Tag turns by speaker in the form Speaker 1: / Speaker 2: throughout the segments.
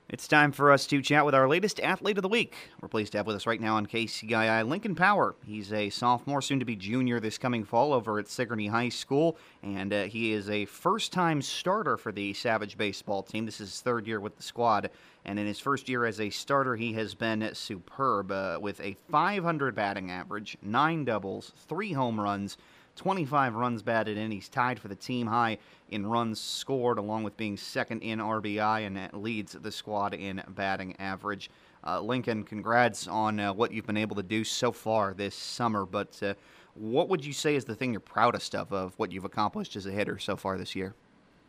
Speaker 1: It's time for us to chat with our latest athlete of the week. We're pleased to have with us right now on KCII Lincoln Power. He's a sophomore, soon to be junior this coming fall over at Sigourney High School, and he is a first-time starter for the Savage baseball team. This is his third year with the squad, and in his first year as a starter, he has been superb with a 500 batting average, 9 doubles, 3 home runs, 25 runs batted in. He's tied for the team high in runs scored, along with being second in RBI, and that leads the squad in batting average. Lincoln, congrats on what you've been able to do so far this summer, but what would you say is the thing you're proudest of what you've accomplished as a hitter so far this year?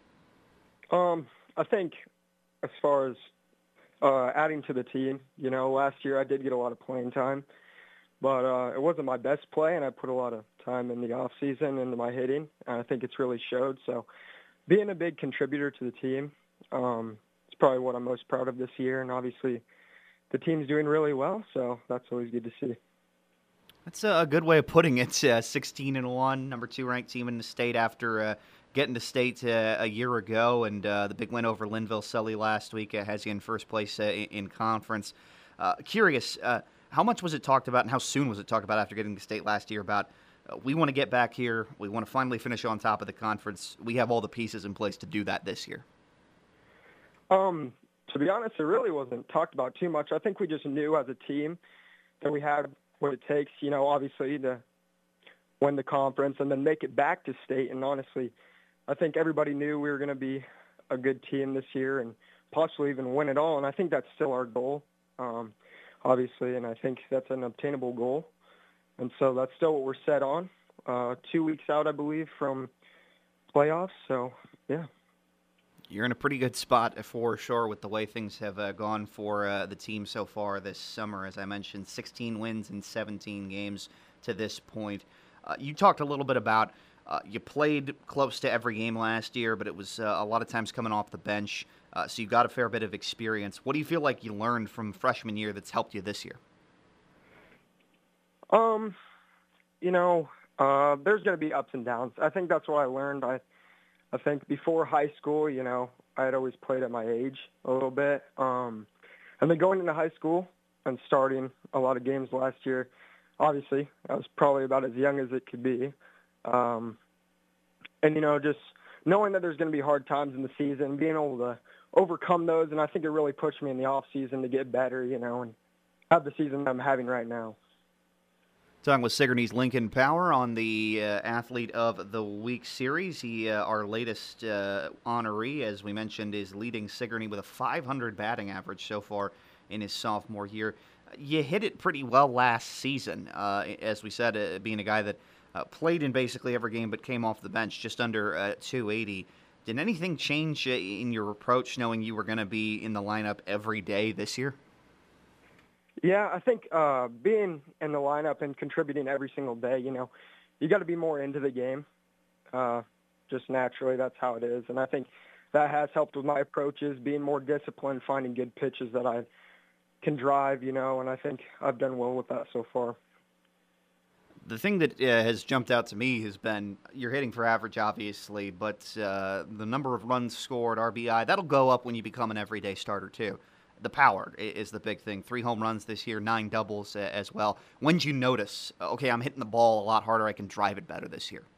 Speaker 2: I think as far as adding to the team, last year I did get a lot of playing time, but it wasn't my best play, and I put a lot of time in the off season into my hitting, and I think it's really showed. So being a big contributor to the team is probably what I'm most proud of this year, and obviously the team's doing really well, so that's always good to see.
Speaker 1: That's a good way of putting it. 16-1, number 2 ranked team in the state after getting to state a year ago, and the big win over Linville Sully last week has you in first place in conference. Curious, how much was it talked about, and how soon was it talked about after getting to state last year about we want to get back here, we want to finally finish on top of the conference, we have all the pieces in place to do that this year?
Speaker 2: To be honest, it really wasn't talked about too much. I think we just knew as a team that we had what it takes, obviously to win the conference and then make it back to state. And honestly, I think everybody knew we were going to be a good team this year and possibly even win it all. And I think that's still our goal, obviously, and I think that's an obtainable goal. And so that's still what we're set on. 2 weeks out, I believe, from playoffs. So, yeah.
Speaker 1: You're in a pretty good spot for sure with the way things have gone for the team so far this summer. As I mentioned, 16 wins in 17 games to this point. You talked a little bit about you played close to every game last year, but it was a lot of times coming off the bench. So you got a fair bit of experience. What do you feel like you learned from freshman year that's helped you this year?
Speaker 2: There's going to be ups and downs. I think that's what I learned. I think before high school, I had always played at my age a little bit. And then going into high school and starting a lot of games last year, obviously, I was probably about as young as it could be. Just knowing that there's going to be hard times in the season, being able to overcome those, and I think it really pushed me in the off season to get better, and have the season I'm having right now.
Speaker 1: Talking with Sigourney's Lincoln Power on the Athlete of the Week series. He, our latest honoree, as we mentioned, is leading Sigourney with a 500 batting average so far in his sophomore year. You hit it pretty well last season, as we said, being a guy that played in basically every game but came off the bench, just under 280. Did anything change in your approach knowing you were going to be in the lineup every day this year?
Speaker 2: Yeah, I think being in the lineup and contributing every single day, you got to be more into the game. Just naturally, that's how it is. And I think that has helped with my approaches, being more disciplined, finding good pitches that I can drive, and I think I've done well with that so far.
Speaker 1: The thing that has jumped out to me has been you're hitting for average, obviously, but the number of runs scored, RBI, that'll go up when you become an everyday starter, too. The power is the big thing. 3 home runs this year, 9 doubles as well. When did you notice, okay, I'm hitting the ball a lot harder, I can drive it better this year?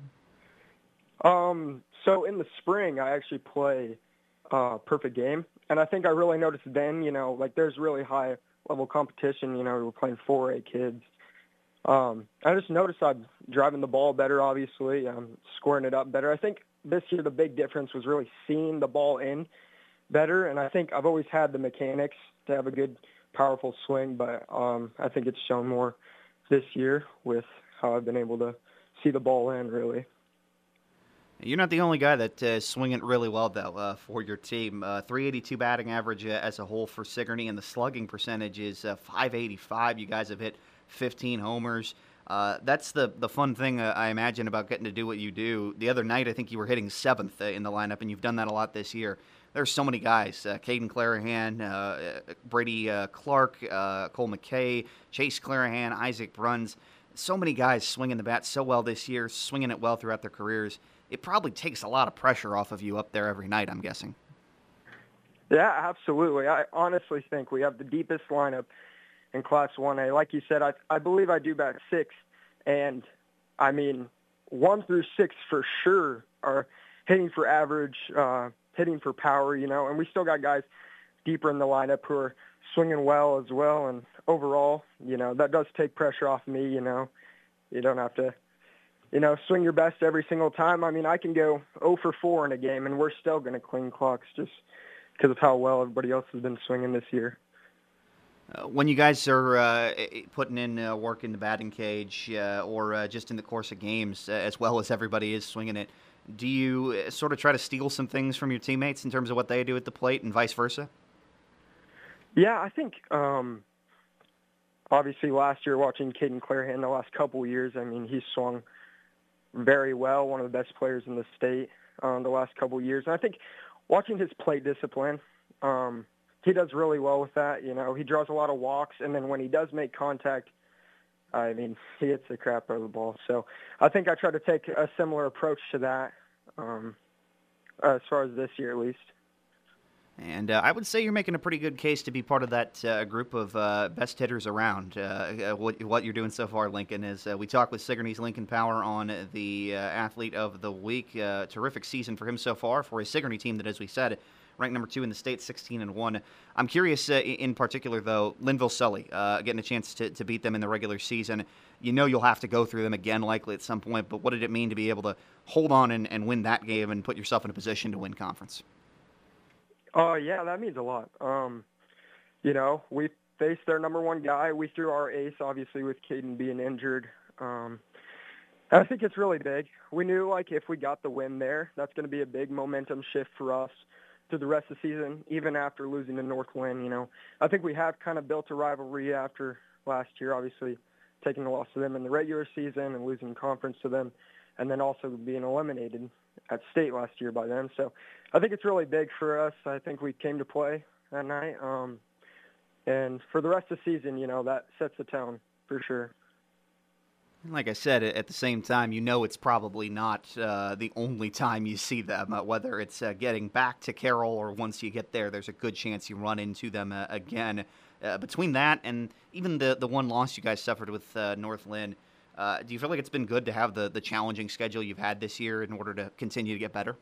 Speaker 2: So in the spring, I actually play perfect game. And I think I really noticed then, there's really high-level competition. We're playing 4A kids. I just noticed I'm driving the ball better, obviously, scoring it up better. I think this year the big difference was really seeing the ball in better, and I think I've always had the mechanics to have a good, powerful swing, but I think it's shown more this year with how I've been able to see the ball in, really.
Speaker 1: You're not the only guy that is swinging really well, though, for your team. 382 batting average as a whole for Sigourney, and the slugging percentage is 585. You guys have hit 15 homers. That's the fun thing, I imagine, about getting to do what you do. The other night, I think you were hitting 7th in the lineup, and you've done that a lot this year. There's so many guys, Caden Clarahan, Brady Clark, Cole McKay, Chase Clarahan, Isaac Bruns. So many guys swinging the bat so well this year, swinging it well throughout their careers. It probably takes a lot of pressure off of you up there every night, I'm guessing.
Speaker 2: Yeah, absolutely. I honestly think we have the deepest lineup in Class 1A. Like you said, I believe I do bat sixth, and I mean 1 through 6 for sure are hitting for average, hitting for power, and we still got guys deeper in the lineup who are swinging well as well. And overall, that does take pressure off me. You don't have to, swing your best every single time. I mean, I can go 0 for 4 in a game, and we're still going to clean clocks just because of how well everybody else has been swinging this year.
Speaker 1: When you guys are putting in work in the batting cage or just in the course of games, as well as everybody is swinging it, do you sort of try to steal some things from your teammates in terms of what they do at the plate and vice versa?
Speaker 2: Yeah, I think obviously last year watching Caden Clarahan the last couple of years, I mean, he's swung very well, one of the best players in the state the last couple of years. And I think watching his plate discipline, he does really well with that. He draws a lot of walks, and then when he does make contact, I mean, he hits the crap out of the ball. So I think I try to take a similar approach to that as far as this year at least.
Speaker 1: And I would say you're making a pretty good case to be part of that group of best hitters around. What you're doing so far, Lincoln, is we talked with Sigourney's Lincoln Power on the Athlete of the Week. Terrific season for him so far for his Sigourney team that, as we said, ranked number 2 in the state, 16-1. I'm curious in particular, though, Linville Sully, getting a chance to beat them in the regular season. You'll have to go through them again likely at some point, but what did it mean to be able to hold on and win that game and put yourself in a position to win conference?
Speaker 2: Yeah, that means a lot. We faced their number 1 guy. We threw our ace, obviously, with Caden being injured. And I think it's really big. We knew, if we got the win there, that's going to be a big momentum shift for us through the rest of the season, even after losing to Northland. I think we have kind of built a rivalry after last year, obviously taking a loss to them in the regular season and losing conference to them, and then also being eliminated at state last year by them. So I think it's really big for us. I think we came to play that night. And for the rest of the season, that sets the tone for sure.
Speaker 1: Like I said, at the same time, it's probably not the only time you see them, whether it's getting back to Carroll or once you get there, there's a good chance you run into them again. Between that and even the one loss you guys suffered with Northland, do you feel like it's been good to have the challenging schedule you've had this year in order to continue to get better?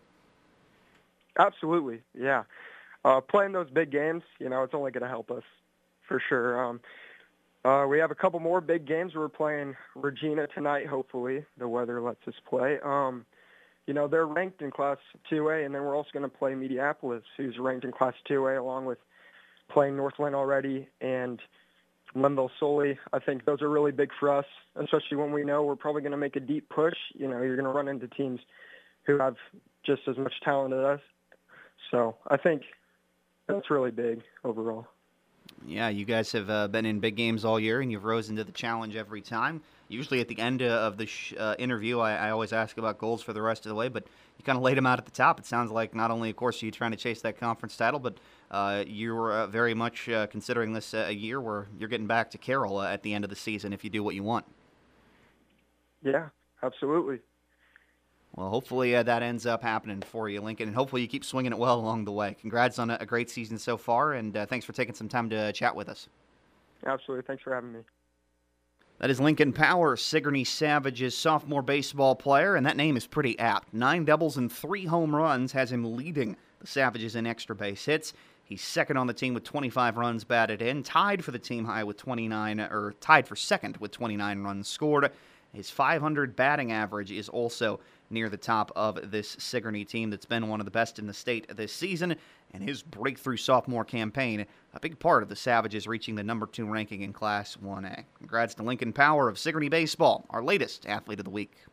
Speaker 2: Absolutely, yeah. Playing those big games, it's only going to help us for sure. We have a couple more big games. We're playing Regina tonight, hopefully. The weather lets us play. They're ranked in Class 2A, and then we're also going to play Mediapolis, who's ranked in Class 2A, along with playing Northland already and Linville Sully. I think those are really big for us, especially when we know we're probably going to make a deep push. You're going to run into teams who have just as much talent as us. So I think that's really big overall.
Speaker 1: Yeah, you guys have been in big games all year, and you've risen to the challenge every time. Usually at the end of the interview, I always ask about goals for the rest of the way, but you kind of laid them out at the top. It sounds like not only, of course, are you trying to chase that conference title, but you're very much considering this a year where you're getting back to Carroll at the end of the season if you do what you want.
Speaker 2: Yeah, absolutely.
Speaker 1: Well, hopefully that ends up happening for you, Lincoln, and hopefully you keep swinging it well along the way. Congrats on a great season so far, and thanks for taking some time to chat with us.
Speaker 2: Absolutely. Thanks for having me.
Speaker 1: That is Lincoln Power, Sigourney Savage's sophomore baseball player, and that name is pretty apt. 9 doubles and 3 home runs has him leading the Savages in extra base hits. He's second on the team with 25 runs batted in, tied for the team high with 29, or tied for second with 29 runs scored. His .500 batting average is also near the top of this Sigourney team that's been one of the best in the state this season, and his breakthrough sophomore campaign, a big part of the Savages reaching the number 2 ranking in Class 1A. Congrats to Lincoln Power of Sigourney Baseball, our latest Athlete of the Week.